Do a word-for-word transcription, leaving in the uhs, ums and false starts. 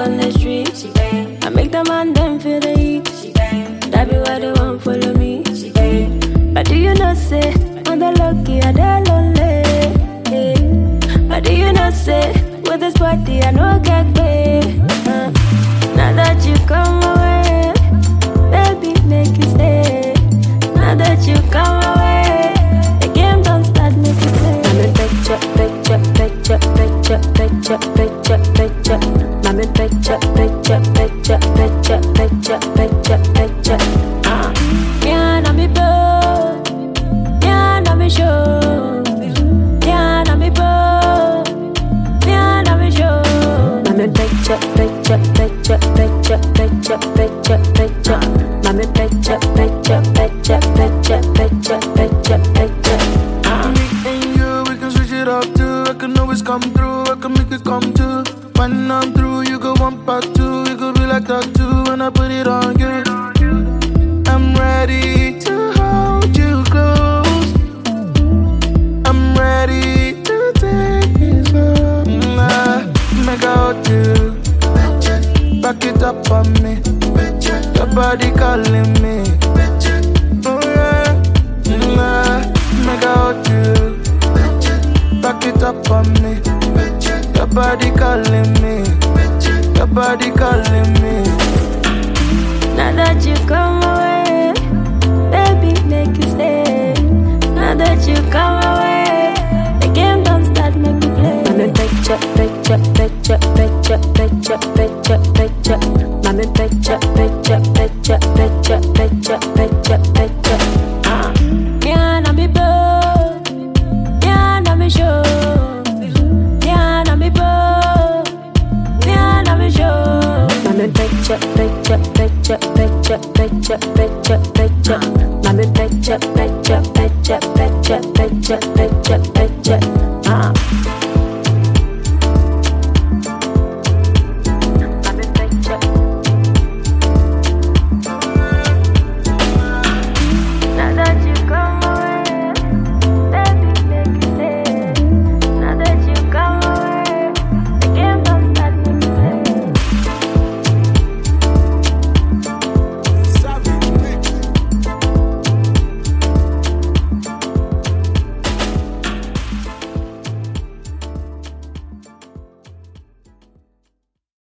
on the street. I make the man them feel the heat. That be why they won't follow me. But do you not say, on the lucky and the lonely? But do you not say, with this party I know get paid? uh, Now that you come away, baby make you stay. Now that you come away, the game don't start, make you play. Mami pecha, pecha, pecha, pecha, pecha, pecha, pecha. Mami pecha, pecha, pecha, pecha, pecha, pecha, pecha. Ah, yeah, na mi bo, yeah, na mi show, yeah, na mi bo, yeah, na mi show. Mami pecha, pecha, pecha, pecha, pecha, pecha, pecha. Mami pecha, pecha, pecha, pecha, pecha, pecha, pecha. Ah. Me and you, we can switch it up too. I can always come through, I can make it come too. When I'm through, you go one part two. You could be like that too when I put it on you. I'm ready to hold you close. I'm ready to take it slow. Nah, make out you. Back it up on me. Your body calling me. Oh yeah, nah, make out you. Back it up on me. Your body calling me. Your body calling me. Now that you come away, baby make you stay. Now that you come away, the game don't start, make you play. Mami pecha, pecha, pecha, pecha, pecha, pecha, pecha. Mami pecha, pecha, pecha, pecha, pecha, pecha, pecha. Ah, yeah, na mi bo, yeah, na mi show, yeah, na mi bo, yeah, na mi show. Mami pecha, pecha, pecha, pecha, pecha, pecha, pecha. Mami pecha, pecha, pecha, pecha, pecha, pecha.